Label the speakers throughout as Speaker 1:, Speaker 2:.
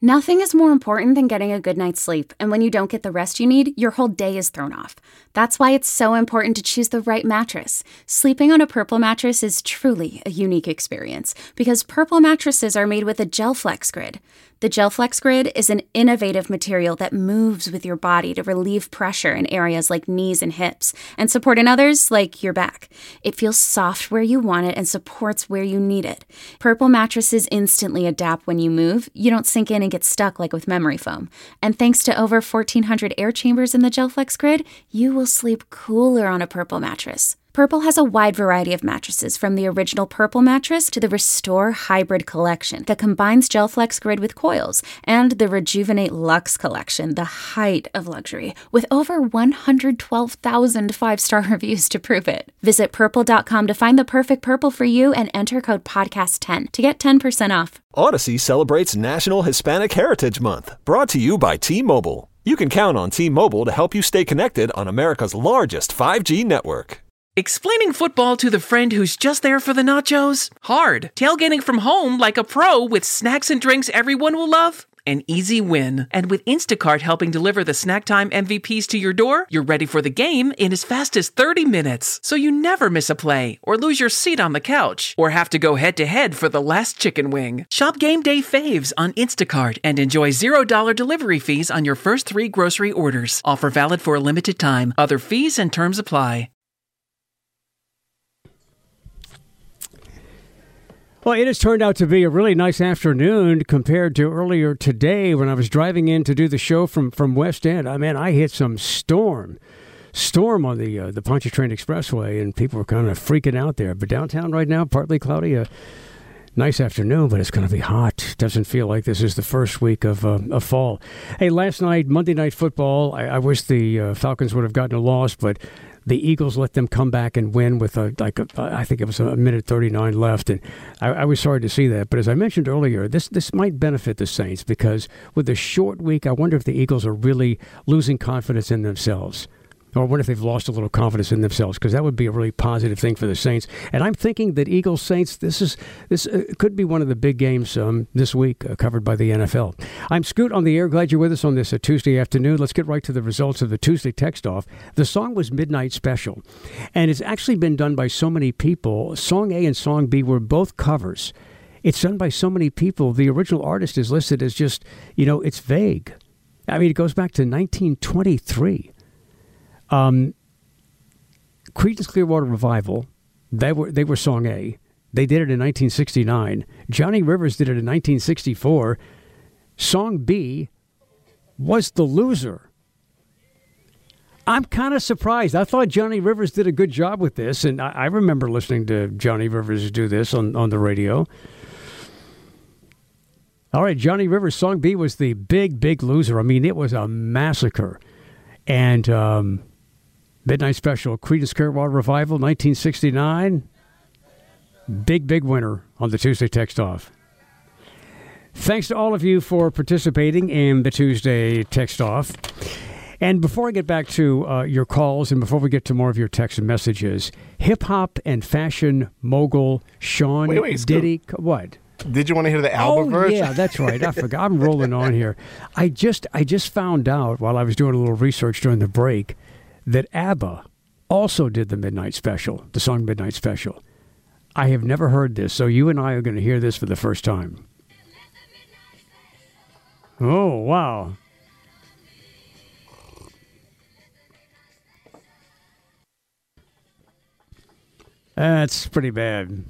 Speaker 1: Nothing is more important than getting a good night's sleep, and when you don't get the rest you need, your whole day is thrown off. That's why it's so important to choose the right mattress. Sleeping on a Purple mattress is truly a unique experience, because Purple mattresses are made with a GelFlex Grid. The GelFlex Grid is an innovative material that moves with your body to relieve pressure in areas like knees and hips, and support in others like your back. It feels soft where you want it and supports where you need it. Purple mattresses instantly adapt when you move. You don't sink in and get stuck like with memory foam. And thanks to over 1,400 air chambers in the GelFlex Grid, you will sleep cooler on a Purple mattress. Purple has a wide variety of mattresses, from the original Purple mattress to the Restore Hybrid collection that combines GelFlex Grid with coils, and the Rejuvenate Luxe collection, the height of luxury, with over 112,000 five-star reviews to prove it. Visit purple.com to find the perfect Purple for you and enter code podcast10 to get 10% off.
Speaker 2: Odyssey celebrates National Hispanic Heritage Month, brought to you by T-Mobile. You can count on T-Mobile to help you stay connected on America's largest 5G network.
Speaker 3: Explaining football to the friend who's just there for the nachos? Hard. Tailgating from home like a pro with snacks and drinks everyone will love? An easy win. And with Instacart helping deliver the snack time MVPs to your door, you're ready for the game in as fast as 30 minutes. So you never miss a play, or lose your seat on the couch, or have to go head-to-head for the last chicken wing. Shop Game Day faves on Instacart and enjoy $0 delivery fees on your first 3 grocery orders. Offer valid for a limited time. Other fees and terms apply.
Speaker 4: Well, it has turned out to be a really nice afternoon compared to earlier today when I was driving in to do the show from West End. I mean, I hit some storm on the Pontchartrain Expressway, and people were kind of freaking out there. But downtown right now, partly cloudy, a nice afternoon, but it's going to be hot. Doesn't feel like this is the first week of fall. Hey, last night, Monday Night Football, I wish the Falcons would have gotten a loss, but the Eagles let them come back and win with I think it was a minute 39 left, and I was sorry to see that. But as I mentioned earlier, this might benefit the Saints, because with a short week, I wonder if the Eagles are really losing confidence in themselves. Or what if they've lost a little confidence in themselves? Because that would be a really positive thing for the Saints. And I'm thinking that Eagles-Saints, this could be one of the big games this week covered by the NFL. I'm Scoot on the air. Glad you're with us on this Tuesday afternoon. Let's get right to the results of the Tuesday text off. The song was Midnight Special. And it's actually been done by so many people. Song A and Song B were both covers. It's done by so many people. The original artist is listed as just, it's vague. I mean, it goes back to 1923. Creedence Clearwater Revival, they were Song A. They did it in 1969. Johnny Rivers did it in 1964. Song B was The Loser. I'm kind of surprised. I thought Johnny Rivers did a good job with this, and I remember listening to Johnny Rivers do this on the radio. All right, Johnny Rivers, Song B was the big loser. I mean, it was a massacre. And Midnight Special, Creedence Clearwater Revival, 1969. Big winner on the Tuesday Text Off. Thanks to all of you for participating in the Tuesday Text Off. And before I get back to your calls and before we get to more of your text and messages, hip-hop and fashion mogul Sean Diddy. What?
Speaker 5: Did you want to hear the album version?
Speaker 4: Yeah, that's right. I forgot. I'm rolling on here. I just found out while I was doing a little research during the break that ABBA also did the Midnight Special, the song Midnight Special. I have never heard this, so you and I are going to hear this for the first time. Oh, wow. That's pretty bad.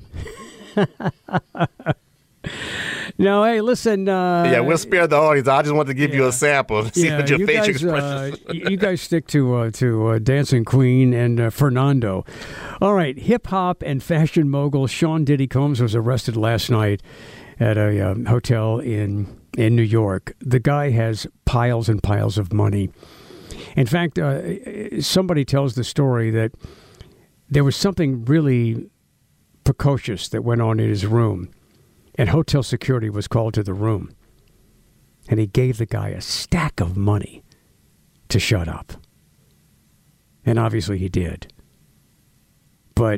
Speaker 4: No, hey, listen.
Speaker 5: Yeah, we'll spare the audience. I just want to give you a sample to see what your facial expression is.
Speaker 4: You guys stick to Dancing Queen and Fernando. All right, hip-hop and fashion mogul Sean Diddy Combs was arrested last night at a hotel in New York. The guy has piles and piles of money. In fact, somebody tells the story that there was something really precocious that went on in his room. And hotel security was called to the room. And he gave the guy a stack of money to shut up. And obviously he did. But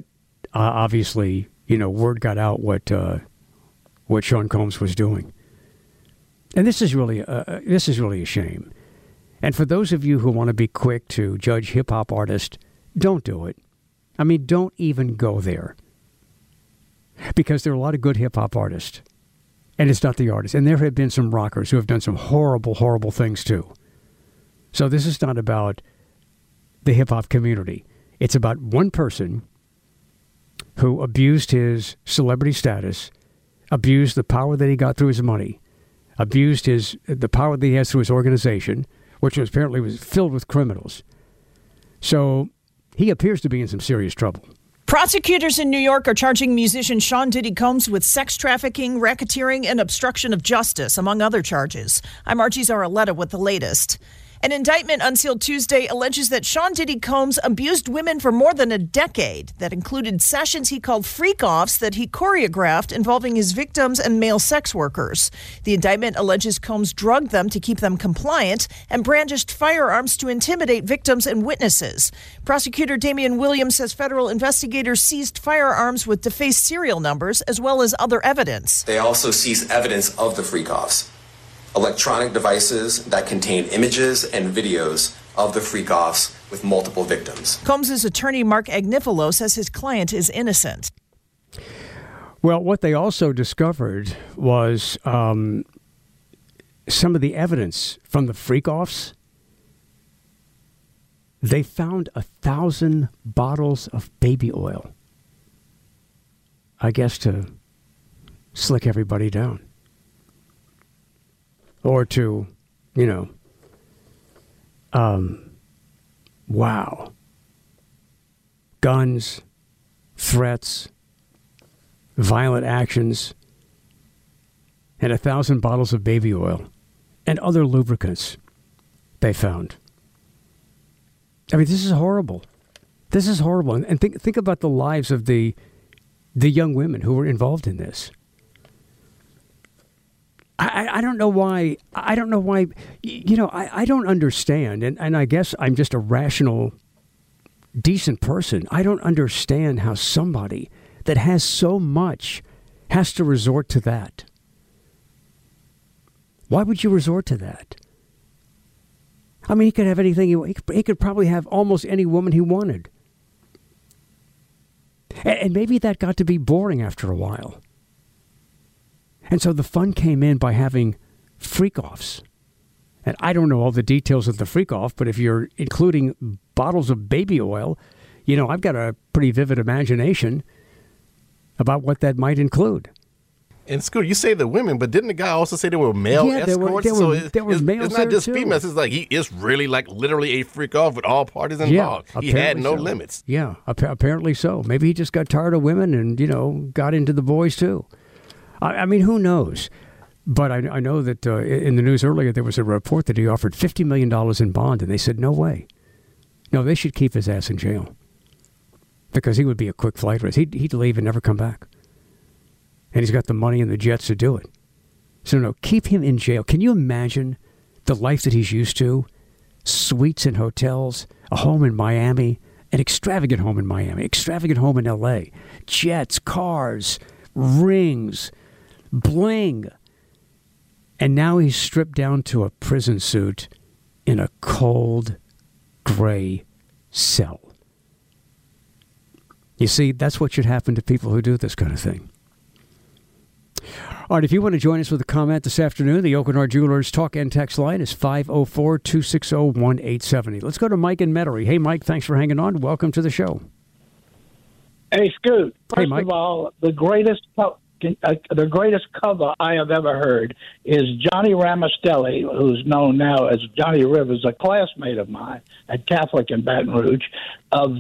Speaker 4: obviously, word got out what Sean Combs was doing. And this is really a shame. And for those of you who want to be quick to judge hip-hop artists, don't do it. I mean, don't even go there. Because there are a lot of good hip-hop artists. And it's not the artist. And there have been some rockers who have done some horrible, horrible things too. So this is not about the hip-hop community. It's about one person who abused his celebrity status, abused the power that he got through his money, abused the power that he has through his organization, which apparently was filled with criminals. So he appears to be in some serious trouble.
Speaker 6: Prosecutors in New York are charging musician Sean Diddy Combs with sex trafficking, racketeering, and obstruction of justice, among other charges. I'm Archie Zaraletta with the latest. An indictment unsealed Tuesday alleges that Sean Diddy Combs abused women for more than a decade. That included sessions he called freak-offs that he choreographed involving his victims and male sex workers. The indictment alleges Combs drugged them to keep them compliant and brandished firearms to intimidate victims and witnesses. Prosecutor Damian Williams says federal investigators seized firearms with defaced serial numbers as well as other evidence.
Speaker 7: They also seized evidence of the freak-offs. Electronic devices that contain images and videos of the freak-offs with multiple victims.
Speaker 6: Combs' attorney, Mark Agnifilo, says his client is innocent.
Speaker 4: Well, what they also discovered was some of the evidence from the freak-offs. They found 1,000 bottles of baby oil. I guess to slick everybody down. Or to, wow. Guns, threats, violent actions, and 1,000 bottles of baby oil and other lubricants they found. I mean, this is horrible. This is horrible. And think about the lives of the young women who were involved in this. I don't know why. I don't know why. I don't understand. And I guess I'm just a rational, decent person. I don't understand how somebody that has so much has to resort to that. Why would you resort to that? I mean, he could have anything he could probably have almost any woman he wanted. And maybe that got to be boring after a while. And so the fun came in by having freak-offs. And I don't know all the details of the freak-off, but if you're including bottles of baby oil, I've got a pretty vivid imagination about what that might include.
Speaker 5: And Scooter, you say the women, but didn't the guy also say there were male escorts?
Speaker 4: There were males.
Speaker 5: It's not just
Speaker 4: too.
Speaker 5: females. It's like he is really literally a freak-off with all parties involved. He had no limits.
Speaker 4: Yeah, apparently so. Maybe he just got tired of women and, got into the boys too. I mean, who knows? But I know that in the news earlier, there was a report that he offered $50 million in bond, and they said, no way. No, they should keep his ass in jail. Because he would be a quick flight risk. He'd leave and never come back. And he's got the money and the jets to do it. So no, keep him in jail. Can you imagine the life that he's used to? Suites in hotels, a home in Miami, an extravagant home in Miami, extravagant home in L.A., jets, cars, rings, bling. And now he's stripped down to a prison suit in a cold, gray cell. You see, that's what should happen to people who do this kind of thing. All right, if you want to join us with a comment this afternoon, the Oakenhart Jewelers talk and text line is 504-260-1870. Let's go to Mike in Metairie. Hey, Mike, thanks for hanging on. Welcome to the show.
Speaker 8: Hey, Scoot.
Speaker 4: Hey,
Speaker 8: First
Speaker 4: Mike.
Speaker 8: of all, the greatest cover I have ever heard is Johnny Ramastelli, who's known now as Johnny Rivers, a classmate of mine at Catholic in Baton Rouge, of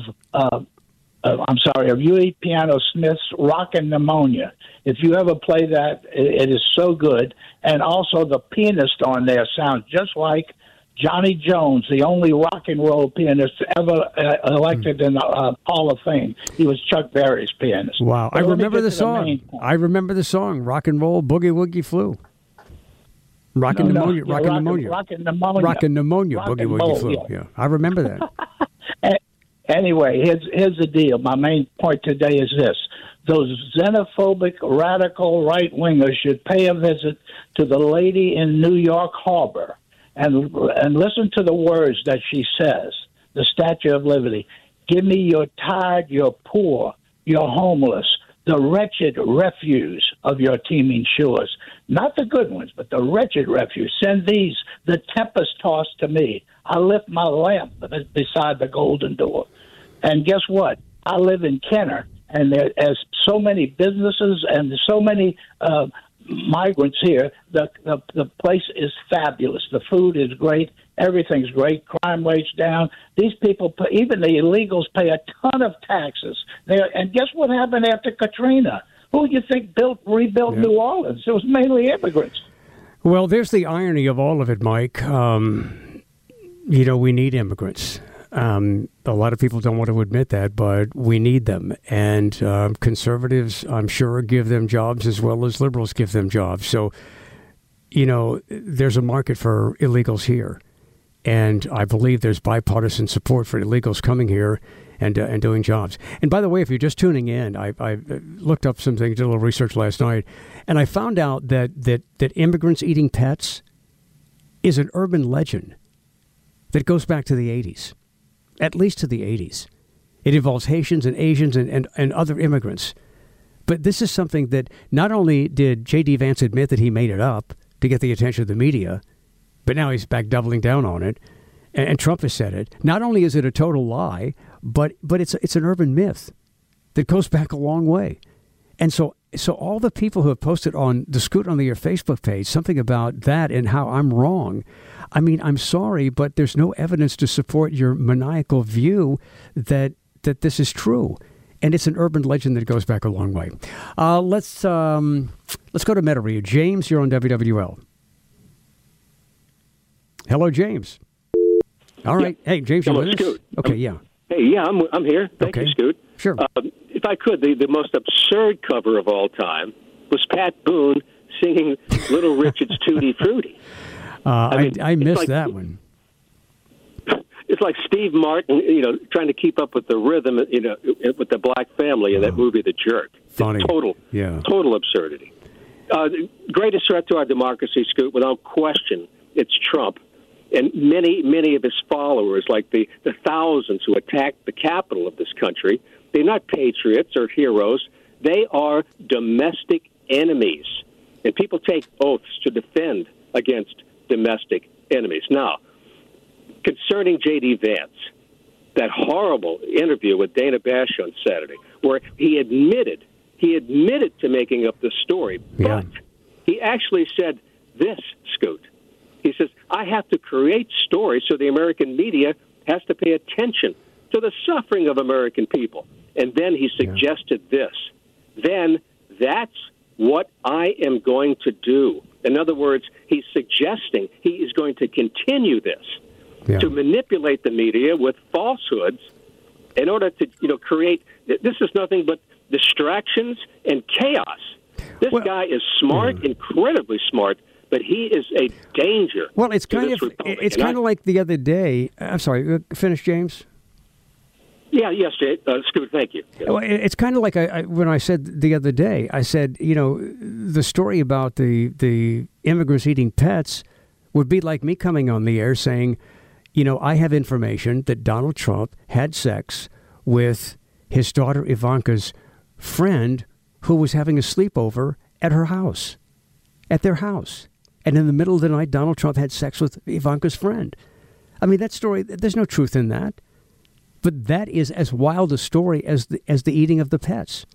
Speaker 8: Huey Piano Smith's Rockin' Pneumonia. If you ever play that, it is so good. And also the pianist on there sounds just like Johnny Jones, the only rock and roll pianist ever elected in the Hall of Fame. He was Chuck Berry's pianist.
Speaker 4: Wow. I remember the song. Rock and Roll, Boogie Woogie Flu. Rockin' Pneumonia, Boogie Woogie Flu. Yeah, I remember that.
Speaker 8: Anyway, here's the deal. My main point today is this. those xenophobic, radical right-wingers should pay a visit to the lady in New York Harbor and listen to the words that she says, the Statue of Liberty. Give me your tired, your poor, your homeless, the wretched refuse of your teeming shores. Not the good ones, but the wretched refuse. Send these, the tempest-tossed, to me. I lift my lamp beside the golden door. And guess what? I live in Kenner, and there's so many businesses and so many migrants here. The place is fabulous. The food is great. Everything's great. Crime rate's down. These people, even the illegals, pay a ton of taxes. And guess what happened after Katrina? Who do you think rebuilt New Orleans? It was mainly immigrants.
Speaker 4: Well, there's the irony of all of it, Mike. We need immigrants. A lot of people don't want to admit that, but we need them. And conservatives, I'm sure, give them jobs as well as liberals give them jobs. So, there's a market for illegals here. And I believe there's bipartisan support for illegals coming here and doing jobs. And by the way, if you're just tuning in, I looked up some things, did a little research last night, and I found out that immigrants eating pets is an urban legend that goes back to the 80s, at least to the 80s. It involves Haitians and Asians and other immigrants. But this is something that not only did J.D. Vance admit that he made it up to get the attention of the media, but now he's back doubling down on it. And Trump has said it. Not only is it a total lie, but it's an urban myth that goes back a long way. And so all the people who have posted on the Scoot on the Air Facebook page something about that and how I'm wrong, I mean, I'm sorry, but there's no evidence to support your maniacal view that this is true. And it's an urban legend that goes back a long way. Let's go to Metairie. James, you're on WWL. Hello, James. All right. Yeah. Hey, James, you're with us?
Speaker 9: Scoot.
Speaker 4: Okay, yeah.
Speaker 9: Hey, yeah, I'm here. Thank you, Scoot.
Speaker 4: Sure.
Speaker 9: If I could, the most absurd cover of all time was Pat Boone singing Little Richard's Tutti Frutti.
Speaker 4: I missed that one.
Speaker 9: It's like Steve Martin, trying to keep up with the rhythm, with the black family in that movie, The Jerk.
Speaker 4: Funny.
Speaker 9: It's total absurdity. The greatest threat to our democracy, Scoot, without question, it's Trump. And many of his followers, like the thousands who attacked the capital of this country, they're not patriots or heroes. They are domestic enemies. And people take oaths to defend against domestic enemies. Now, concerning J.D. Vance, that horrible interview with Dana Bash on Saturday, where he admitted to making up the story, but he actually said this, Scoot. He says, I have to create stories so the American media has to pay attention to the suffering of American people. And then he suggested this. Then that's what I am going to do. In other words, he's suggesting he is going to continue this, to manipulate the media with falsehoods in order to, create, this is nothing but distractions and chaos. This guy is smart, incredibly smart, but he is a danger.
Speaker 4: Well, it's kind of like the other day. I'm sorry. Finish, James.
Speaker 9: Yeah. Yes, Jay. Scoot. Thank you.
Speaker 4: Well, it's kind of like when I said the other day. I said, the story about the immigrants eating pets would be like me coming on the air saying, I have information that Donald Trump had sex with his daughter Ivanka's friend, who was having a sleepover at her house, at their house. And in the middle of the night, Donald Trump had sex with Ivanka's friend. I mean, that story, there's no truth in that. But that is as wild a story as the eating of the pets.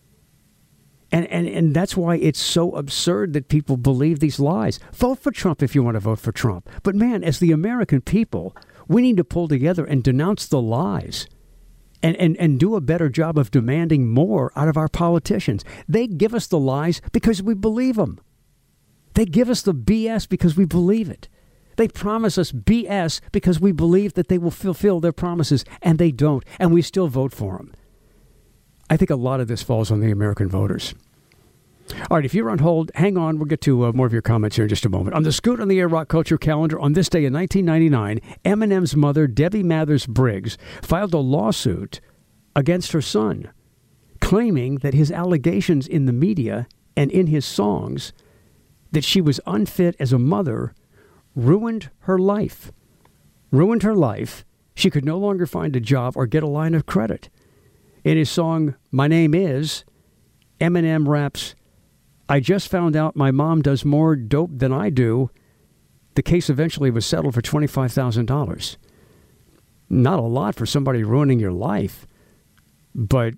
Speaker 4: And that's why it's so absurd that people believe these lies. Vote for Trump if you want to vote for Trump. But man, as the American people, we need to pull together and denounce the lies and do a better job of demanding more out of our politicians. They give us the lies because we believe them. They give us the BS because we believe it. They promise us BS because we believe that they will fulfill their promises, and they don't, and we still vote for them. I think a lot of this falls on the American voters. All right, if you're on hold, hang on. We'll get to more of your comments here in just a moment. On the Scoot on the Air Rock Culture calendar, on this day in 1999, Eminem's mother, Debbie Mathers Briggs, filed a lawsuit against her son, claiming that his allegations in the media and in his songs that she was unfit as a mother ruined her life. Ruined her life. She could no longer find a job or get a line of credit. In his song, My Name Is, Eminem raps, I just found out my mom does more dope than I do. The case eventually was settled for $25,000. Not a lot for somebody ruining your life, but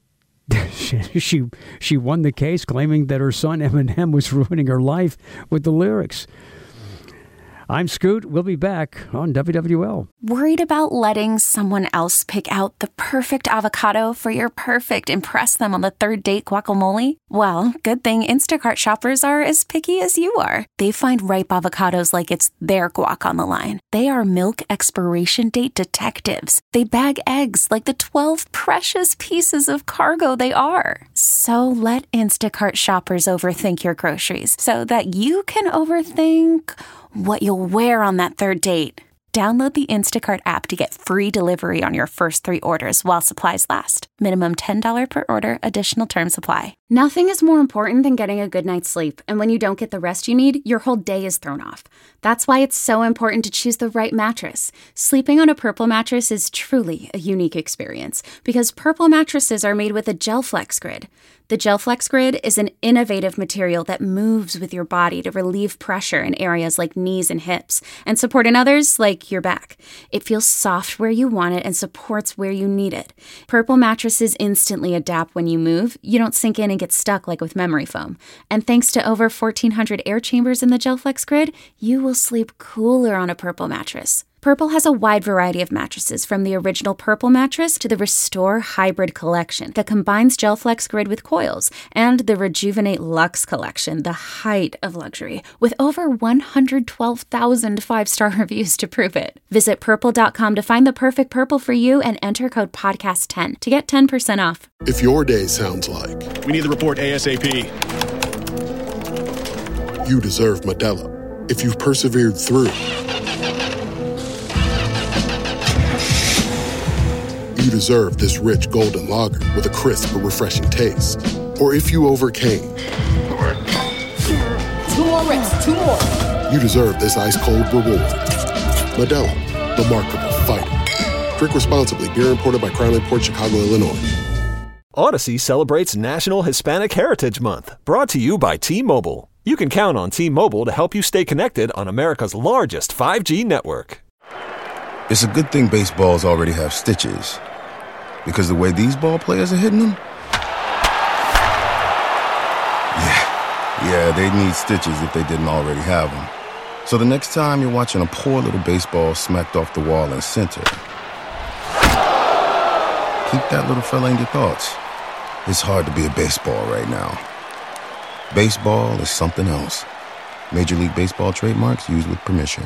Speaker 4: she won the case claiming that her son Eminem was ruining her life with the lyrics. I'm Scoot. We'll be back on WWL.
Speaker 1: Worried about letting someone else pick out the perfect avocado for your perfect impress them on the third date guacamole? Well, good thing Instacart shoppers are as picky as you are. They find ripe avocados like it's their guac on the line. They are milk expiration date detectives. They bag eggs like the 12 precious pieces of cargo they are. So let Instacart shoppers overthink your groceries so that you can overthink what you'll wear on that third date. Download the Instacart app to get free delivery on your first 3 orders while supplies last. Minimum $10 per order. Additional terms apply. Nothing is more important than getting a good night's sleep. And when you don't get the rest you need, your whole day is thrown off. That's why it's so important to choose the right mattress. Sleeping on a Purple mattress is truly a unique experience because Purple mattresses are made with a GelFlex Grid. The GelFlex Grid is an innovative material that moves with your body to relieve pressure in areas like knees and hips and support in others like your back. It feels soft where you want it and supports where you need it. Purple mattresses instantly adapt when you move. You don't sink in and get stuck like with memory foam. And thanks to over 1,400 air chambers in the GelFlex Grid, you will sleep cooler on a Purple mattress. Purple has a wide variety of mattresses, from the original Purple mattress to the Restore Hybrid collection that combines GelFlex Grid with coils, and the Rejuvenate Luxe collection, the height of luxury, with over 112,000 5-star reviews to prove it. Visit Purple.com to find the perfect Purple for you and enter code PODCAST10 to get 10% off.
Speaker 10: If your day sounds like,
Speaker 11: we need the report ASAP,
Speaker 10: you deserve Modelo. If you've persevered through, you deserve this rich golden lager with a crisp but refreshing taste. Or if you overcame.
Speaker 12: 2 more reps, 2 more.
Speaker 10: You deserve this ice-cold reward. Modelo, the Remarkable Fighter. Drink responsibly. Beer imported by Crown Imports, Chicago, Illinois.
Speaker 2: Odyssey celebrates National Hispanic Heritage Month, brought to you by T-Mobile. You can count on T-Mobile to help you stay connected on America's largest 5G network.
Speaker 13: It's a good thing baseballs already have stitches, because the way these ball players are hitting them, yeah, they'd need stitches if they didn't already have them. So the next time you're watching a poor little baseball smacked off the wall in center, keep that little fella in your thoughts. It's hard to be a baseball right now. Baseball is something else. Major League Baseball trademarks used with permission.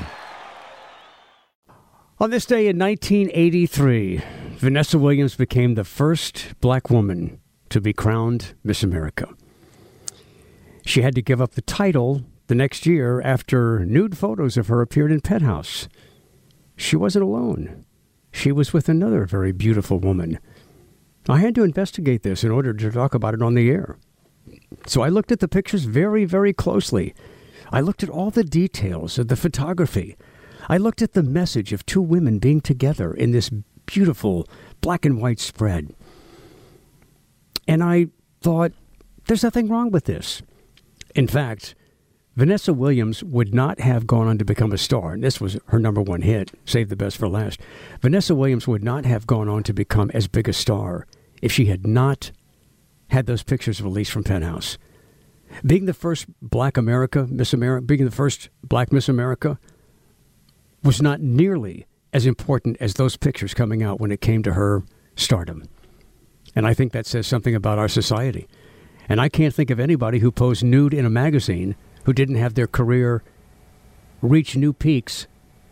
Speaker 4: On this day in 1983, Vanessa Williams became the first black woman to be crowned Miss America. She had to give up the title the next year after nude photos of her appeared in Penthouse. She wasn't alone. She was with another very beautiful woman. I had to investigate this in order to talk about it on the air. So I looked at the pictures very, very closely. I looked at all the details of the photography. I looked at the message of 2 women being together in this beautiful black and white spread. And I thought, there's nothing wrong with this. In fact, Vanessa Williams would not have gone on to become a star, and this was her number 1 hit, Save the Best for Last. Vanessa Williams would not have gone on to become as big a star if she had not had those pictures released from Penthouse. Being the first black Miss America, being the first black Miss America was not nearly as important as those pictures coming out when it came to her stardom. And I think that says something about our society. And I can't think of anybody who posed nude in a magazine who didn't have their career reach new peaks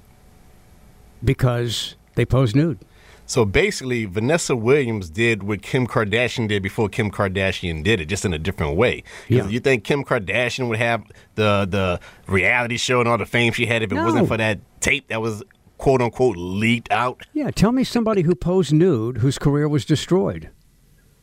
Speaker 4: because they posed nude.
Speaker 5: So basically, Vanessa Williams did what Kim Kardashian did before Kim Kardashian did it, just in a different way. Yeah. You think Kim Kardashian would have the reality show and all the fame she had if it wasn't for that tape that was, quote-unquote, leaked out?
Speaker 4: Yeah, tell me somebody who posed nude whose career was destroyed.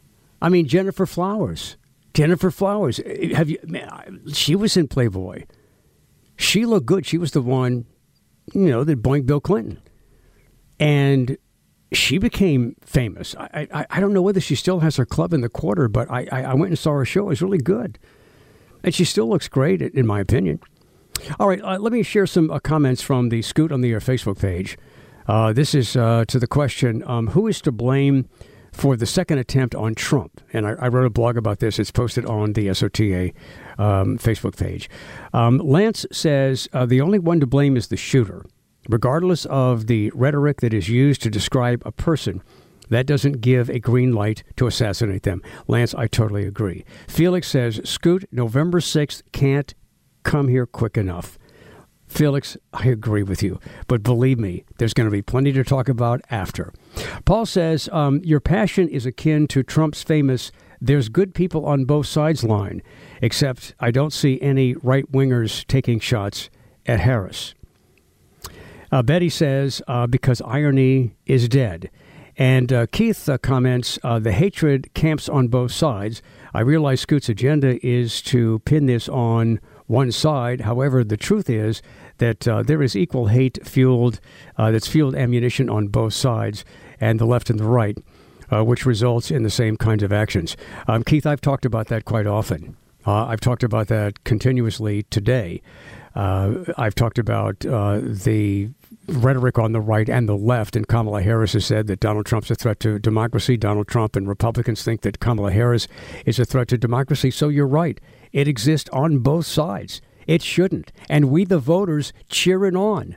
Speaker 4: I mean, Jennifer Flowers. Have you? Man, she was in Playboy. She looked good. She was the one, that boinked Bill Clinton. And she became famous. I don't know whether she still has her club in the Quarter, but I went and saw her show. It was really good. And she still looks great, in my opinion. All right, let me share some comments from the Scoot on the Air Facebook page. This is to the question, who is to blame for the second attempt on Trump? And I wrote a blog about this. It's posted on the SOTA Facebook page. Lance says, the only one to blame is the shooter. Regardless of the rhetoric that is used to describe a person, that doesn't give a green light to assassinate them. Lance, I totally agree. Felix says, Scoot, November 6th can't come here quick enough. Felix, I agree with you. But believe me, there's going to be plenty to talk about after. Paul says, your passion is akin to Trump's famous "there's good people on both sides" line, except I don't see any right-wingers taking shots at Harris. Betty says, because irony is dead. And Keith comments, the hatred camps on both sides. I realize Scoot's agenda is to pin this on one side. However, the truth is that there is equal hate that's fueled ammunition on both sides, and the left and the right, which results in the same kinds of actions. Keith, I've talked about that quite often. I've talked about that continuously today. I've talked about the rhetoric on the right and the left, and Kamala Harris has said that Donald Trump's a threat to democracy. Donald Trump and Republicans think that Kamala Harris is a threat to democracy. So you're right. It exists on both sides. It shouldn't. And we, the voters, cheer it on.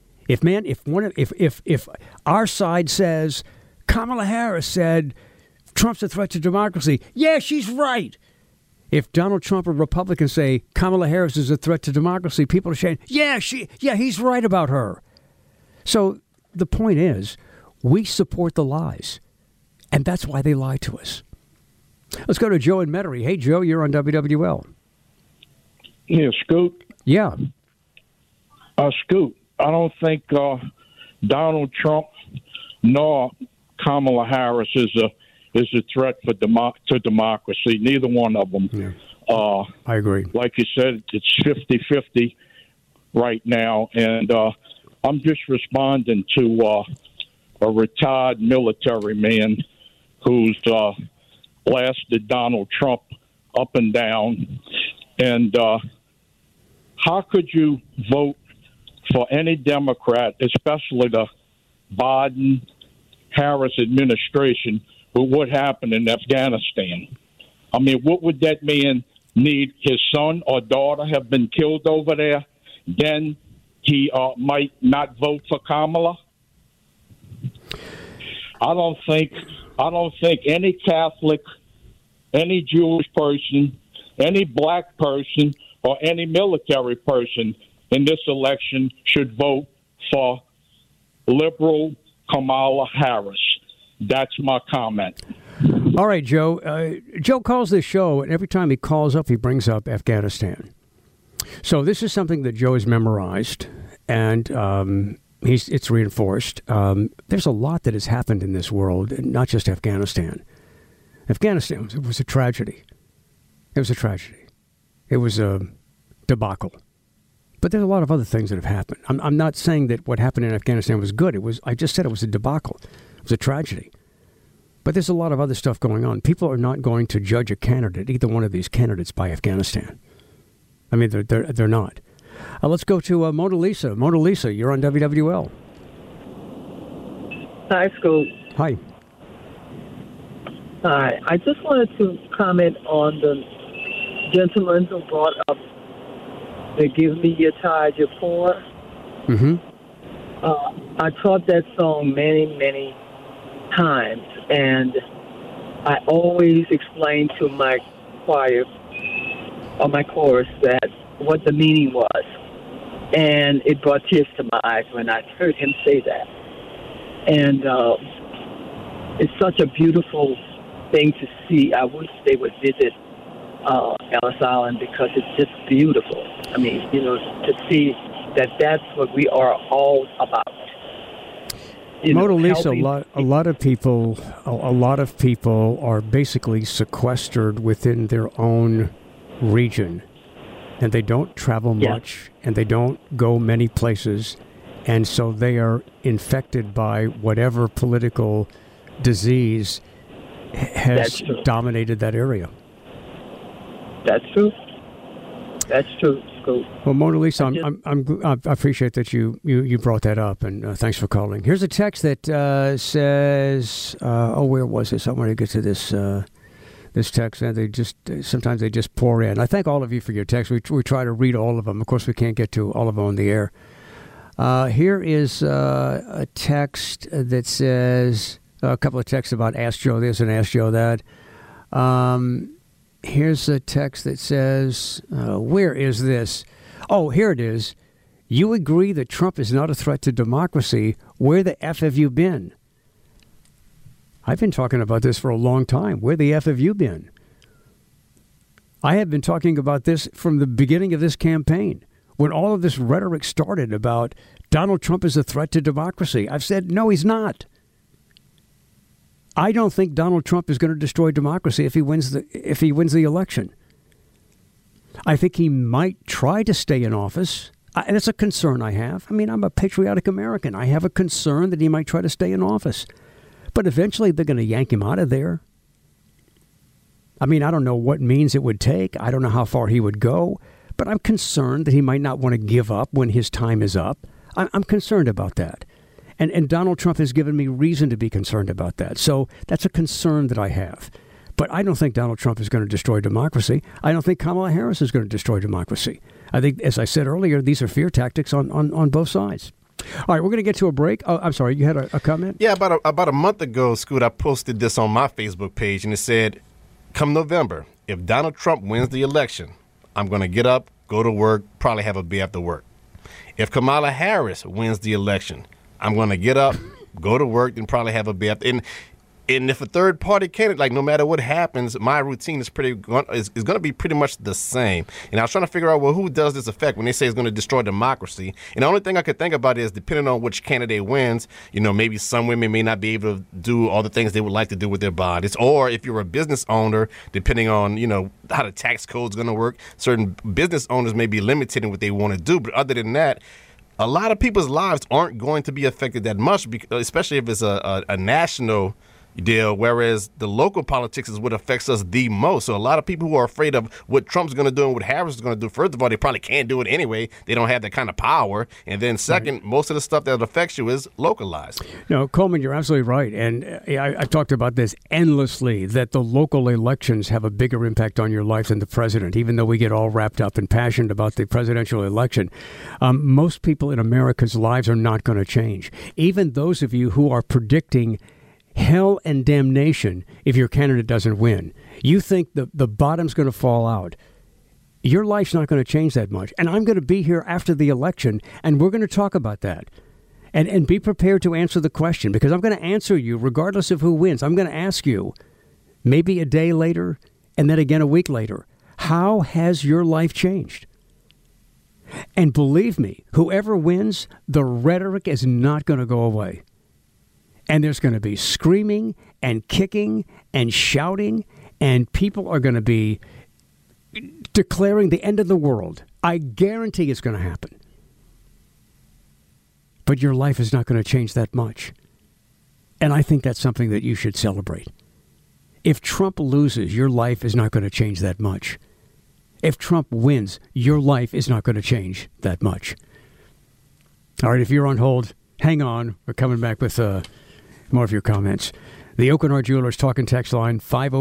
Speaker 4: If our side says Kamala Harris said Trump's a threat to democracy, yeah, she's right. If Donald Trump or Republicans say Kamala Harris is a threat to democracy, people are saying, yeah, he's right about her. So the point is, we support the lies, and that's why they lie to us. Let's go to Joe in Metairie. Hey, Joe, you're on WWL.
Speaker 14: Yeah, Scoot.
Speaker 4: Yeah.
Speaker 14: Scoot, I don't think Donald Trump nor Kamala Harris is a threat to democracy. Neither one of them.
Speaker 4: Yeah. I agree.
Speaker 14: Like you said, it's 50-50 right now, and I'm just responding to a retired military man who's blasted Donald Trump up and down. And how could you vote for any Democrat, especially the Biden-Harris administration, with what happened in Afghanistan? I mean, what would that man need? His son or daughter have been killed over there? Then he might not vote for Kamala? I don't think any Catholic, any Jewish person, any black person, or any military person in this election should vote for liberal Kamala Harris. That's my comment.
Speaker 4: All right, Joe. Joe calls this show, and every time he calls up, he brings up Afghanistan. So this is something that Joe has memorized, and it's reinforced. There's a lot that has happened in this world, not just Afghanistan. Afghanistan was a tragedy. It was a tragedy. It was a debacle. But there's a lot of other things that have happened. I'm not saying that what happened in Afghanistan was good. I just said it was a debacle. It was a tragedy. But there's a lot of other stuff going on. People are not going to judge a candidate, either one of these candidates, by Afghanistan. I mean, they're not. Let's go to Mona Lisa. Mona Lisa, you're on WWL.
Speaker 15: Hi, Scoop.
Speaker 4: Hi.
Speaker 15: Hi. I just wanted to comment on the gentleman who brought up the Give Me Your Tithe, Your Poor.
Speaker 4: Mm-hmm.
Speaker 15: I taught that song many, many times, and I always explained to my choir or my chorus that what the meaning was, and it brought tears to my eyes when I heard him say that. And it's such a beautiful thing to see. I wish they would visit Ellis Island because it's just beautiful. I mean, to see that that's what we are all about.
Speaker 4: Mona Lisa, a lot of people are basically sequestered within their own region, and they don't travel much, and they don't go many places, and so they are infected by whatever political disease has dominated that area.
Speaker 15: That's true. That's true. Scoop.
Speaker 4: Well, Mona Lisa, I appreciate that you brought that up, and thanks for calling. Here's a text that says, where was this? I want to get to this text, and sometimes they just pour in. I thank all of you for your text. We try to read all of them. Of course, we can't get to all of them on the air. Here is a text that says, a couple of texts about Ask Joe this and Ask Joe that. Here's a text that says, where is this? Oh, here it is. You agree that Trump is not a threat to democracy. Where the F have you been? I've been talking about this for a long time. Where the F have you been? I have been talking about this from the beginning of this campaign. When all of this rhetoric started about Donald Trump is a threat to democracy, I've said, no, he's not. I don't think Donald Trump is going to destroy democracy if he wins the election. I think he might try to stay in office. And that's a concern I have. I mean, I'm a patriotic American. I have a concern that he might try to stay in office. But eventually they're going to yank him out of there. I mean, I don't know what means it would take. I don't know how far he would go. But I'm concerned that he might not want to give up when his time is up. I'm concerned about that. And Donald Trump has given me reason to be concerned about that. So that's a concern that I have. But I don't think Donald Trump is going to destroy democracy. I don't think Kamala Harris is going to destroy democracy. I think, as I said earlier, these are fear tactics on both sides. All right, we're going to get to a break. Oh, I'm sorry, you had a comment?
Speaker 5: Yeah, about a month ago, Scoot, I posted this on my Facebook page, and it said, come November, if Donald Trump wins the election, I'm going to get up, go to work, probably have a beer after work. If Kamala Harris wins the election, I'm going to get up, go to work, and probably have a beer after. And if a third party candidate, like no matter what happens, my routine is going to be pretty much the same. And I was trying to figure out, well, who does this affect when they say it's going to destroy democracy? And the only thing I could think about is, depending on which candidate wins, maybe some women may not be able to do all the things they would like to do with their bodies. Or if you're a business owner, depending on, how the tax code is going to work, certain business owners may be limited in what they want to do. But other than that, a lot of people's lives aren't going to be affected that much, especially if it's a national deal, whereas the local politics is what affects us the most. So a lot of people who are afraid of what Trump's going to do and what Harris is going to do, first of all, they probably can't do it anyway. They don't have that kind of power. And then second, most of the stuff that affects you is localized.
Speaker 4: No, Coleman, you're absolutely right. And I've talked about this endlessly, that the local elections have a bigger impact on your life than the president, even though we get all wrapped up and passionate about the presidential election. Most people in America's lives are not going to change. Even those of you who are predicting hell and damnation if your candidate doesn't win. You think the bottom's going to fall out. Your life's not going to change that much. And I'm going to be here after the election, and we're going to talk about that. And be prepared to answer the question, because I'm going to answer you regardless of who wins. I'm going to ask you, maybe a day later, and then again a week later, how has your life changed? And believe me, whoever wins, the rhetoric is not going to go away. And there's going to be screaming and kicking and shouting, and people are going to be declaring the end of the world. I guarantee it's going to happen. But your life is not going to change that much. And I think that's something that you should celebrate. If Trump loses, your life is not going to change that much. If Trump wins, your life is not going to change that much. All right, if you're on hold, hang on. We're coming back with more of your comments. The Oakenard Jewelers talk and text line,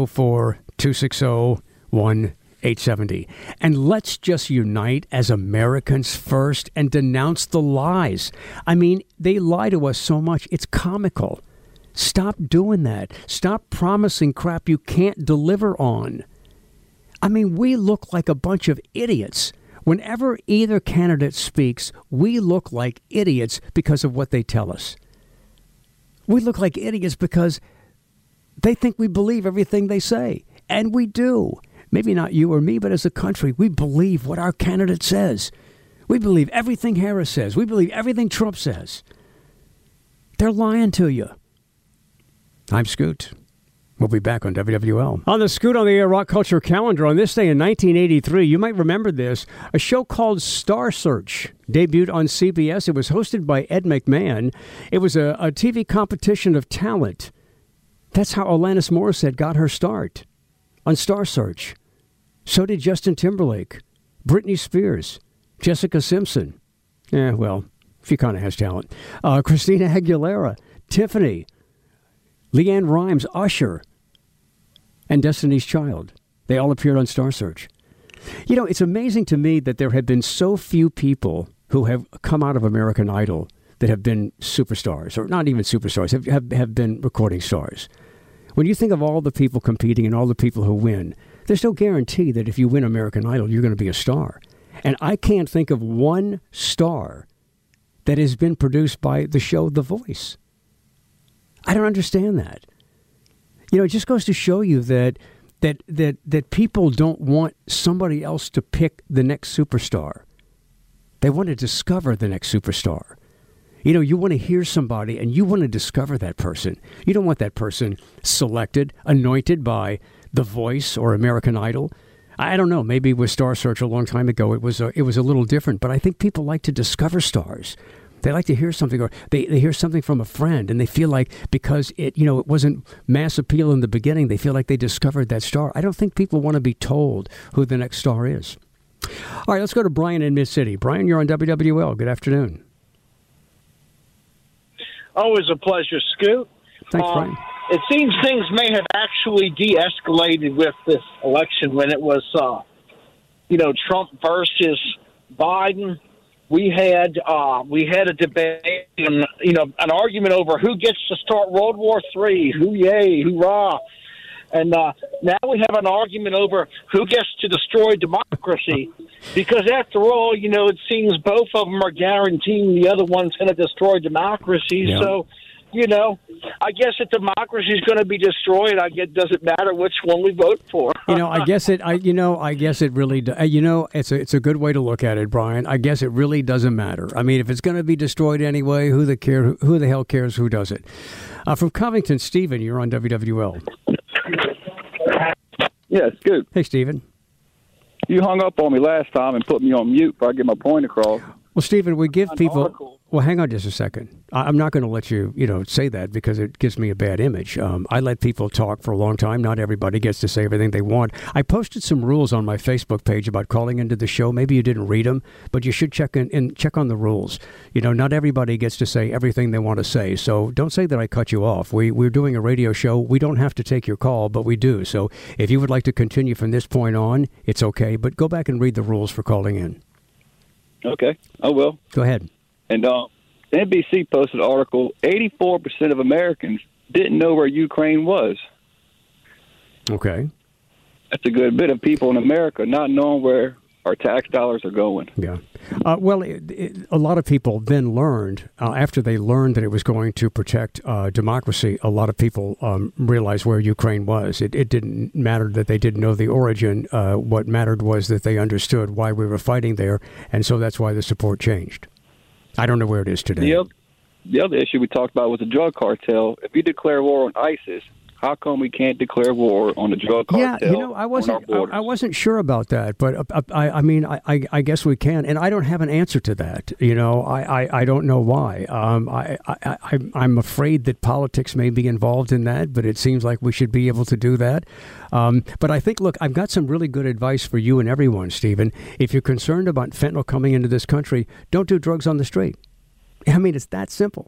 Speaker 4: 504-260-1870. And let's just unite as Americans first and denounce the lies. I mean, they lie to us so much, it's comical. Stop doing that. Stop promising crap you can't deliver on. I mean, we look like a bunch of idiots. Whenever either candidate speaks, we look like idiots because of what they tell us. We look like idiots because they think we believe everything they say. And we do. Maybe not you or me, but as a country, we believe what our candidate says. We believe everything Harris says. We believe everything Trump says. They're lying to you. I'm Scoot. We'll be back on WWL. On the Scoot on the Air Rock Culture Calendar, on this day in 1983, you might remember this, a show called Star Search debuted on CBS. It was hosted by Ed McMahon. It was a TV competition of talent. That's how Alanis Morissette got her start, on Star Search. So did Justin Timberlake, Britney Spears, Jessica Simpson. Well, she kind of has talent. Christina Aguilera, Tiffany, Leanne Rimes, Usher, and Destiny's Child. They all appeared on Star Search. You know, it's amazing to me that there have been so few people who have come out of American Idol that have been superstars, or not even superstars, have been recording stars. When you think of all the people competing and all the people who win, there's no guarantee that if you win American Idol, you're going to be a star. And I can't think of one star that has been produced by the show The Voice. I don't understand that. You know, it just goes to show you that people don't want somebody else to pick the next superstar. They want to discover the next superstar. You know, you want to hear somebody and you want to discover that person. You don't want that person selected, anointed by The Voice or American Idol. I don't know. Maybe with Star Search a long time ago, it was a little different. But I think people like to discover stars. They like to hear something, or they hear something from a friend, and they feel like because it wasn't mass appeal in the beginning, they feel like they discovered that star. I don't think people want to be told who the next star is. All right, let's go to Brian in Mid-City. Brian, you're on WWL. Good afternoon.
Speaker 16: Always a pleasure, Scoot.
Speaker 4: Thanks, Brian.
Speaker 16: It seems things may have actually de-escalated with this election when it was, Trump versus Biden. We had a debate, an argument over who gets to start World War III, who yay, hoorah. And now we have an argument over who gets to destroy democracy. Because after all, it seems both of them are guaranteeing the other one's going to destroy democracy. Yeah. So, I guess if democracy is going to be destroyed, it doesn't matter which one we vote for.
Speaker 4: I guess it really, it's a good way to look at it, Brian. I guess it really doesn't matter. I mean, if it's going to be destroyed anyway, who the hell cares who does it? From Covington, Stephen, you're on WWL.
Speaker 17: Yeah, it's good.
Speaker 4: Hey, Stephen.
Speaker 17: You hung up on me last time and put me on mute before I get my point across.
Speaker 4: Well, Stephen, we give people... Well, hang on just a second. I'm not going to let you, say that because it gives me a bad image. I let people talk for a long time. Not everybody gets to say everything they want. I posted some rules on my Facebook page about calling into the show. Maybe you didn't read them, but you should check on the rules. Not everybody gets to say everything they want to say. So don't say that I cut you off. We're doing a radio show. We don't have to take your call, but we do. So if you would like to continue from this point on, it's okay. But go back and read the rules for calling in.
Speaker 17: Okay, I will.
Speaker 4: Go ahead.
Speaker 17: And NBC posted an article, 84% of Americans didn't know where Ukraine was.
Speaker 4: Okay.
Speaker 17: That's a good bit of people in America not knowing where our tax dollars are going.
Speaker 4: Yeah. A lot of people then learned, after they learned that it was going to protect democracy, a lot of people realized where Ukraine was. It didn't matter that they didn't know the origin. What mattered was that they understood why we were fighting there, and so that's why the support changed. I don't know where it is today.
Speaker 17: The other issue we talked about was the drug cartel. If you declare war on ISIS, how come we can't declare war on the drug cartel?
Speaker 4: Yeah, I wasn't sure about that, but I guess we can, and I don't have an answer to that. I don't know why. I'm afraid that politics may be involved in that, but it seems like we should be able to do that. But I think, look, I've got some really good advice for you and everyone, Stephen. If you're concerned about fentanyl coming into this country, don't do drugs on the street. I mean, it's that simple.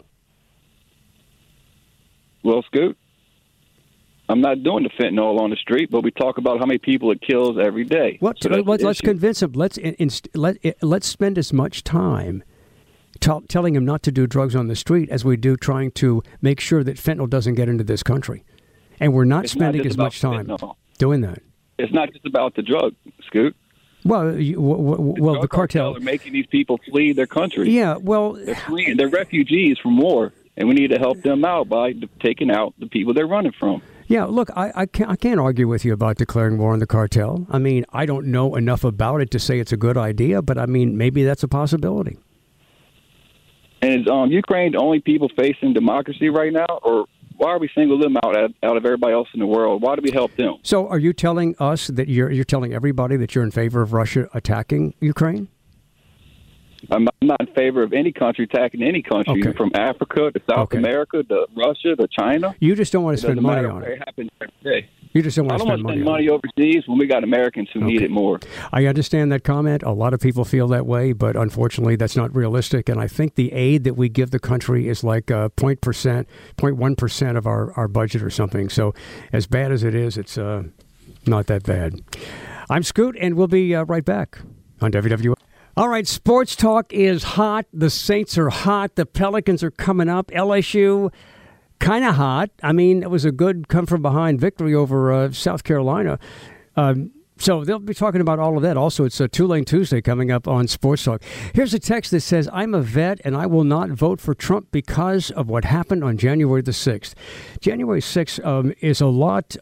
Speaker 17: Well, Scoot, I'm not doing the fentanyl on the street, but we talk about how many people it kills every day.
Speaker 4: Let's convince him. Let's spend as much time telling him not to do drugs on the street as we do trying to make sure that fentanyl doesn't get into this country. And we're not spending as much time doing that.
Speaker 17: It's not just about the drug, Scoot.
Speaker 4: Well, the cartel
Speaker 17: are making these people flee their country.
Speaker 4: Yeah, well,
Speaker 17: they're fleeing. They're refugees from war, and we need to help them out by taking out the people they're running from.
Speaker 4: Yeah, look, I can't argue with you about declaring war on the cartel. I mean, I don't know enough about it to say it's a good idea, but I mean, maybe that's a possibility.
Speaker 17: And is Ukraine the only people facing democracy right now, or why are we singling them out of everybody else in the world? Why do we help them?
Speaker 4: So, are you telling us that you're telling everybody that you're in favor of Russia attacking Ukraine?
Speaker 17: I'm not in favor of any country attacking any country, from Africa to South America to Russia to China.
Speaker 4: You just don't want to spend money on it.
Speaker 17: It happens every day.
Speaker 4: You just don't want to spend
Speaker 17: money overseas when we got Americans who need it more.
Speaker 4: I understand that comment. A lot of people feel that way, but unfortunately, that's not realistic. And I think the aid that we give the country is like 0.1% of our budget or something. So as bad as it is, it's not that bad. I'm Scoot, and we'll be right back on WWE. All right, sports talk is hot. The Saints are hot. The Pelicans are coming up. LSU, kind of hot. I mean, it was a good come-from-behind victory over South Carolina. So they'll be talking about all of that. Also, it's a Tulane Tuesday coming up on Sports Talk. Here's a text that says, I'm a vet and I will not vote for Trump because of what happened on January the 6th. January 6th is a lot,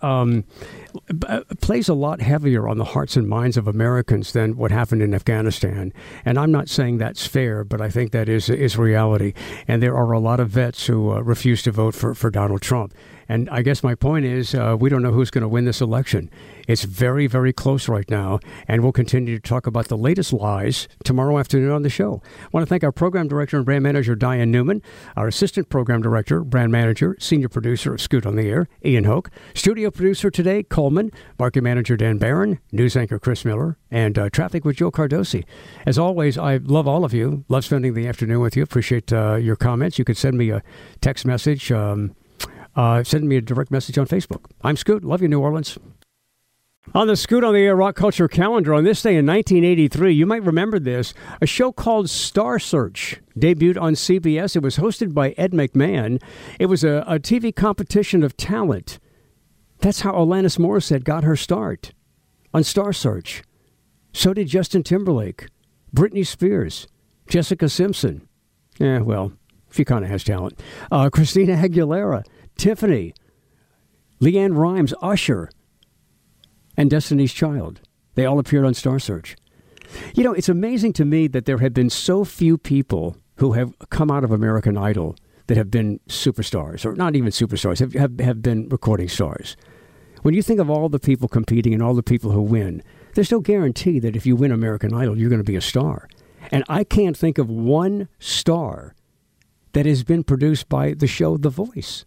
Speaker 4: plays a lot heavier on the hearts and minds of Americans than what happened in Afghanistan. And I'm not saying that's fair, but I think that is reality. And there are a lot of vets who refuse to vote for Donald Trump. And I guess my point is we don't know who's going to win this election. It's very, very close right now, and we'll continue to talk about the latest lies tomorrow afternoon on the show. I want to thank our program director and brand manager, Diane Newman, our assistant program director, brand manager, senior producer of Scoot on the Air, Ian Hoke, studio producer today, Coleman, market manager, Dan Barron, news anchor, Chris Miller, and traffic with Joe Cardosi. As always, I love all of you. Love spending the afternoon with you. Appreciate your comments. You can send me a text message. Send me a direct message on Facebook. I'm Scoot. Love you, New Orleans. On the Scoot on the Air Rock Culture calendar, on this day in 1983, you might remember this, a show called Star Search debuted on CBS. It was hosted by Ed McMahon. It was a TV competition of talent. That's how Alanis Morissette got her start, on Star Search. So did Justin Timberlake, Britney Spears, Jessica Simpson. Yeah, well, she kind of has talent. Christina Aguilera, Tiffany, Leanne Rimes, Usher, and Destiny's Child. They all appeared on Star Search. You know, it's amazing to me that there have been so few people who have come out of American Idol that have been superstars, or not even superstars, have been recording stars. When you think of all the people competing and all the people who win, there's no guarantee that if you win American Idol, you're going to be a star. And I can't think of one star that has been produced by the show The Voice.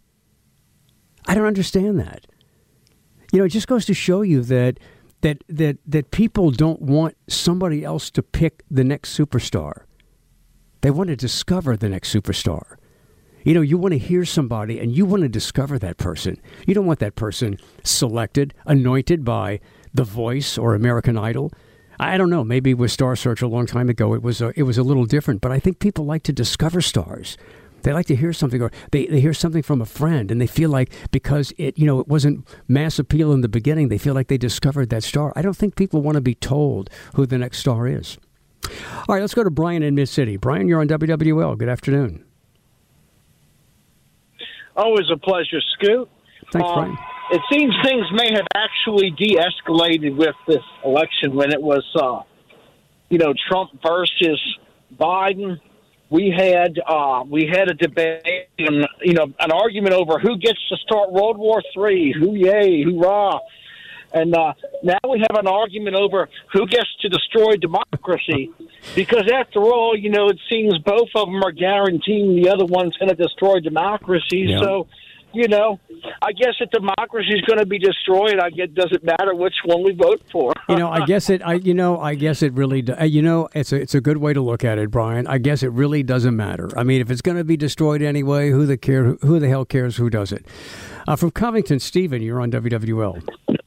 Speaker 4: I don't understand that. You know, it just goes to show you that people don't want somebody else to pick the next superstar. They want to discover the next superstar. You know, you want to hear somebody and you want to discover that person. You don't want that person selected, anointed by The Voice or American Idol. I don't know. Maybe with Star Search a long time ago, it was a little different. But I think people like to discover stars. They like to hear something, or they hear something from a friend, and they feel like because it wasn't mass appeal in the beginning, they feel like they discovered that star. I don't think people want to be told who the next star is. All right, let's go to Brian in Mid-City. Brian, you're on WWL. Good afternoon.
Speaker 16: Always a pleasure, Scoot.
Speaker 4: Thanks, Brian.
Speaker 16: It seems things may have actually de-escalated with this election when it was, Trump versus Biden. We had a debate, an argument over who gets to start World War III, hoo-yay, hoorah. And now we have an argument over who gets to destroy democracy. Because after all, it seems both of them are guaranteeing the other one's going to destroy democracy. Yeah. So, I guess if democracy is going to be destroyed, it doesn't matter which one we vote for.
Speaker 4: I guess it really, it's a good way to look at it, Brian. I guess it really doesn't matter. I mean, if it's going to be destroyed anyway, who the hell cares who does it? From Covington, Stephen, you're on WWL.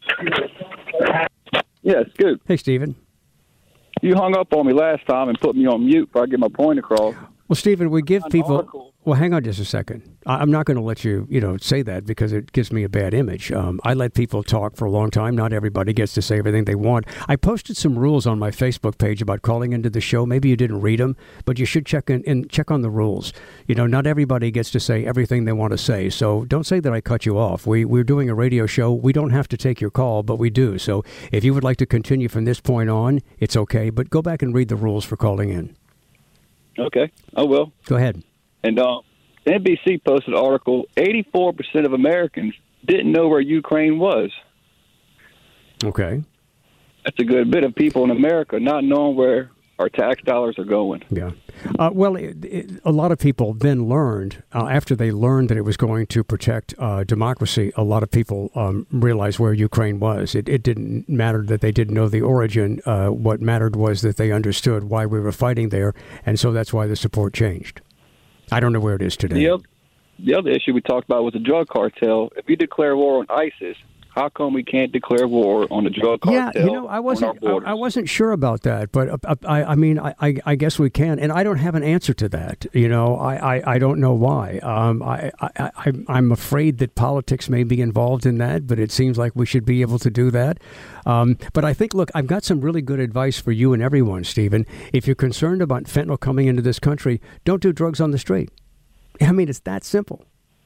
Speaker 17: Yes, good.
Speaker 4: Hey, Stephen.
Speaker 17: You hung up on me last time and put me on mute before I get my point across.
Speaker 4: Well, Stephen, we give people... Well, hang on just a second. I'm not going to let you, say that because it gives me a bad image. I let people talk for a long time. Not everybody gets to say everything they want. I posted some rules on my Facebook page about calling into the show. Maybe you didn't read them, but you should check on the rules. Not everybody gets to say everything they want to say. So don't say that I cut you off. We're doing a radio show. We don't have to take your call, but we do. So if you would like to continue from this point on, it's okay. But go back and read the rules for calling in.
Speaker 17: Okay, I will.
Speaker 4: Go ahead.
Speaker 17: And NBC posted an article, 84% of Americans didn't know where Ukraine was.
Speaker 4: Okay.
Speaker 17: That's a good bit of people in America not knowing where our tax dollars are going.
Speaker 4: Yeah. Well, a lot of people then learned, after they learned that it was going to protect democracy, a lot of people realized where Ukraine was. It didn't matter that they didn't know the origin. What mattered was that they understood why we were fighting there, and so that's why the support changed. I don't know where it is today.
Speaker 17: The other issue we talked about was the drug cartel. If you declare war on ISIS, how come we can't declare war on the drug cartel?
Speaker 4: Yeah, I wasn't sure about that, but I guess we can, and I don't have an answer to that. I don't know why. I'm afraid that politics may be involved in that, but it seems like we should be able to do that. But I think, look, I've got some really good advice for you and everyone, Stephen. If you're concerned about fentanyl coming into this country, don't do drugs on the street. I mean, it's that simple.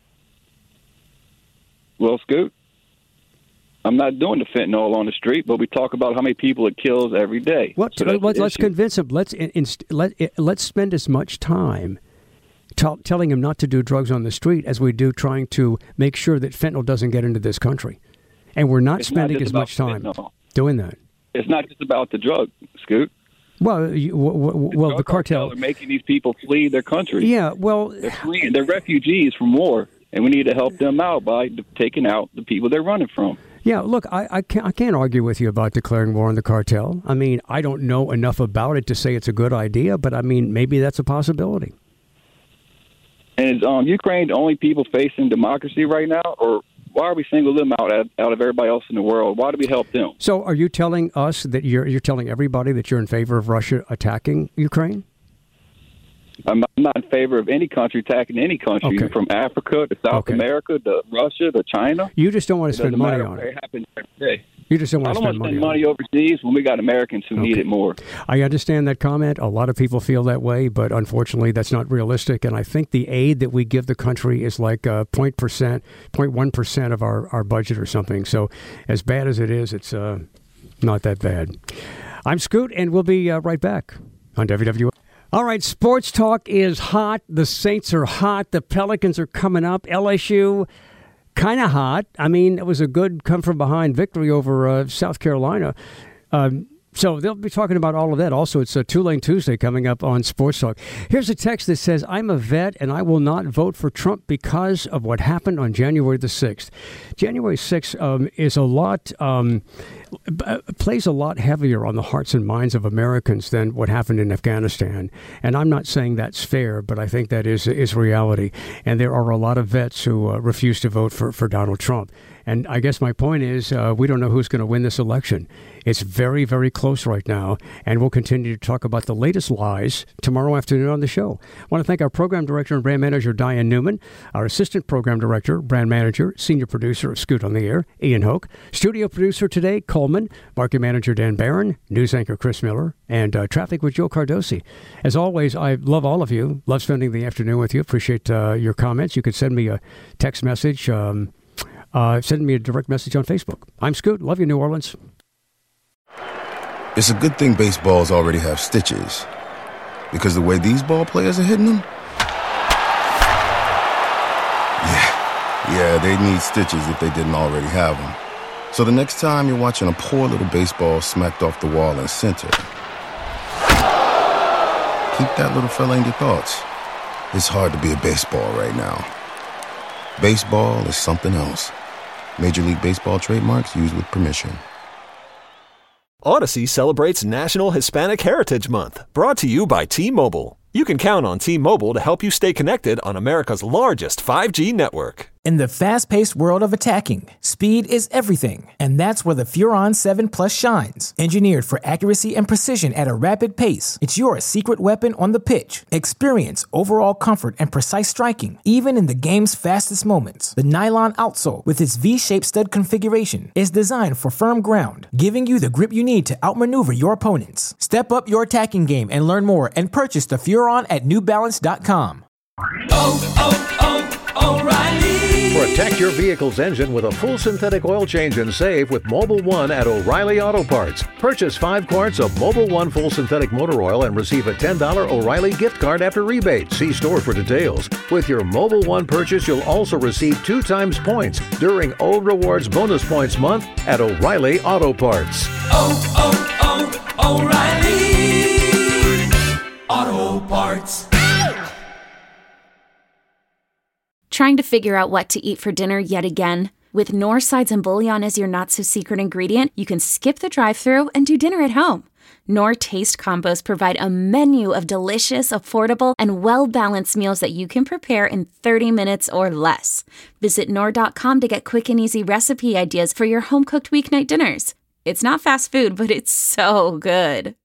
Speaker 17: Well, Scoot, I'm not doing the fentanyl on the street, but we talk about how many people it kills every day.
Speaker 4: Let's convince him. Let's spend as much time telling him not to do drugs on the street as we do trying to make sure that fentanyl doesn't get into this country. And we're not spending as much time doing that.
Speaker 17: It's not just about the drug, Scoot.
Speaker 4: Well, the cartel
Speaker 17: are making these people flee their country.
Speaker 4: Yeah, well,
Speaker 17: they're fleeing. They're refugees from war, and we need to help them out by taking out the people they're running from.
Speaker 4: Yeah, look, I can't argue with you about declaring war on the cartel. I mean, I don't know enough about it to say it's a good idea, but I mean, maybe that's a possibility.
Speaker 17: And is Ukraine the only people facing democracy right now, or why are we singling them out of everybody else in the world? Why do we help them?
Speaker 4: So, are you telling us that you're telling everybody that you're in favor of Russia attacking Ukraine?
Speaker 17: I'm not in favor of any country attacking any country, from Africa to South America to Russia to China.
Speaker 4: You just don't want to spend money on it.
Speaker 17: It happens every day.
Speaker 4: You just don't want to spend
Speaker 17: money overseas when we got Americans who need it more.
Speaker 4: I understand that comment. A lot of people feel that way, but unfortunately that's not realistic. And I think the aid that we give the country is like 0.1% of our budget or something. So as bad as it is, it's not that bad. I'm Scoot, and we'll be right back on WWE. All right, sports talk is hot. The Saints are hot. The Pelicans are coming up. LSU, kind of hot. I mean, it was a good come-from-behind victory over South Carolina. So they'll be talking about all of that. Also, it's a Tulane Tuesday coming up on Sports Talk. Here's a text that says, I'm a vet and I will not vote for Trump because of what happened on January the 6th. January 6th is a lot, plays a lot heavier on the hearts and minds of Americans than what happened in Afghanistan. And I'm not saying that's fair, but I think that is reality. And there are a lot of vets who refuse to vote for Donald Trump. And I guess my point is we don't know who's going to win this election. It's very, very close right now, and we'll continue to talk about the latest lies tomorrow afternoon on the show. I want to thank our program director and brand manager, Diane Newman, our assistant program director, brand manager, senior producer of Scoot on the Air, Ian Hoke, studio producer today, Coleman, market manager, Dan Barron, news anchor, Chris Miller, and traffic with Joe Cardosi. As always, I love all of you. Love spending the afternoon with you. Appreciate your comments. You could send me a text message. Send me a direct message on Facebook. I'm Scoot. Love you, New Orleans.
Speaker 13: It's a good thing baseballs already have stitches, because the way these ball players are hitting them, yeah, they'd need stitches if they didn't already have them. So the next time you're watching a poor little baseball smacked off the wall in center, keep that little fella in your thoughts. It's hard to be a baseball right now. Baseball is something else. Major League Baseball trademarks used with permission.
Speaker 2: Odyssey celebrates National Hispanic Heritage Month, brought to you by T-Mobile. You can count on T-Mobile to help you stay connected on America's largest 5G network.
Speaker 18: In the fast-paced world of attacking, speed is everything, and that's where the Furon 7 Plus shines. Engineered for accuracy and precision at a rapid pace, it's your secret weapon on the pitch. Experience overall comfort and precise striking, even in the game's fastest moments. The nylon outsole, with its V-shaped stud configuration, is designed for firm ground, giving you the grip you need to outmaneuver your opponents. Step up your attacking game and learn more and purchase the Furon at NewBalance.com.
Speaker 19: O'Reilly.
Speaker 17: For
Speaker 19: Protect your vehicle's engine with a full synthetic oil change and save with Mobil 1 at O'Reilly Auto Parts. Purchase 5 quarts of Mobil 1 full synthetic motor oil and receive a $10 O'Reilly gift card after rebate. See store for details. With your Mobil 1 purchase, you'll also receive 2 times points during Old Rewards Bonus Points Month at O'Reilly Auto Parts.
Speaker 20: O'Reilly Auto Parts.
Speaker 1: Trying to figure out what to eat for dinner yet again? With Knorr sides and bouillon as your not-so-secret ingredient, you can skip the drive-thru and do dinner at home. Knorr Taste Combos provide a menu of delicious, affordable, and well-balanced meals that you can prepare in 30 minutes or less. Visit Knorr.com to get quick and easy recipe ideas for your home-cooked weeknight dinners. It's not fast food, but it's so good.